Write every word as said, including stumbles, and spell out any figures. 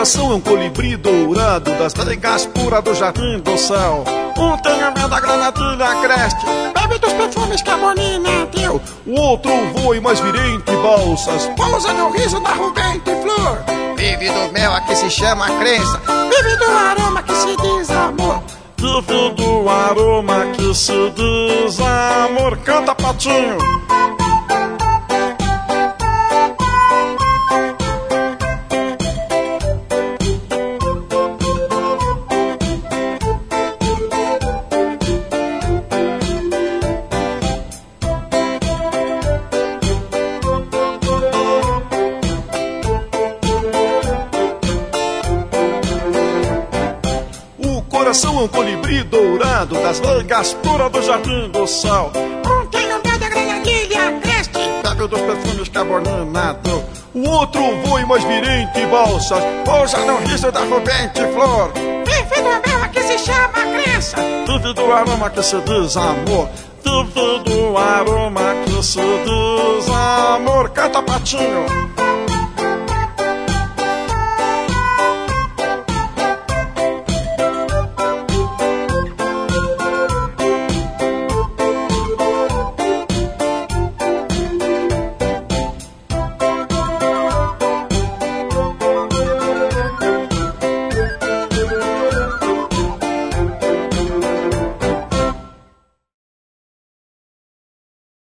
coração é um colibri dourado das vegas puras do jardim do céu. Um tem a mel da granadilha agreste, bebe dos perfumes que a bonina deu. O outro voa e mais virente balsas, pousa no riso da rubente flor. Vive do mel a que se chama crença, vive do aroma que se diz amor. Vive do aroma que se diz amor. Canta, Patinho. Coração é um colibri dourado das vegas puras do jardim do céu. Um tem o mel da granadilha agreste, bebe dos perfumes que a bonina deu. O outro voa e mais virente balsas, pousa no riso da rubente flor. Vive do mel que se chama crença, vive do aroma que se diz amor. Vive do aroma que se diz amor. Canta, Patinho.